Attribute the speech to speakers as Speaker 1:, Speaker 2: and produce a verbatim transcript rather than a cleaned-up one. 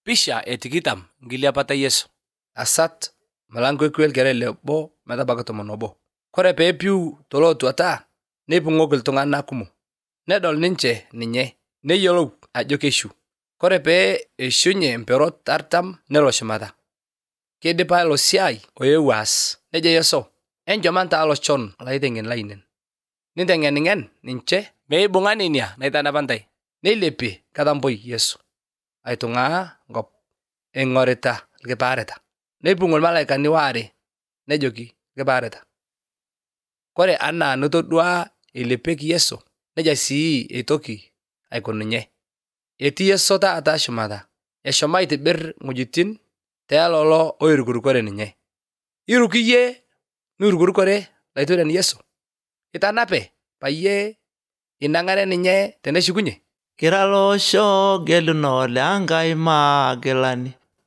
Speaker 1: Pisha etikitam nkiliapata Yesu.
Speaker 2: Asat malango ekwel kere lebo metabaki tomon obo. Kore peepiu tolootuata neipung'oki iltung'anak kumok. Nedol ninche ninye neyiolou ajo keishu. Kore pee eishunye mperot artam nelo shumata. Keidipa ilo siai oewuo aas. Nejo Yesu, enchom ntaa lochon laiteng'en lainen. Ninteng'ening'en ninche meibung'a nenia naitanapa ntai. Neilepie ketamboi Yesu aitung'aa nkop eing'orita ilkipaareta. Neipung'o ilmalaikani waare nejoki ilkipaareta. Kore anaa notodua eilepieki Yesu neja sii eitoki aiko ninye. Etii Yesu taata shumata. Eshomo aitibirr ng'ojitin teelolo oirukurukore ninye. Iruk iyie nirukurukore laitoren Yesu? Itanape payie inang'are ninye teneshukunye?
Speaker 3: Kira losho geluno le Enkai maagilani.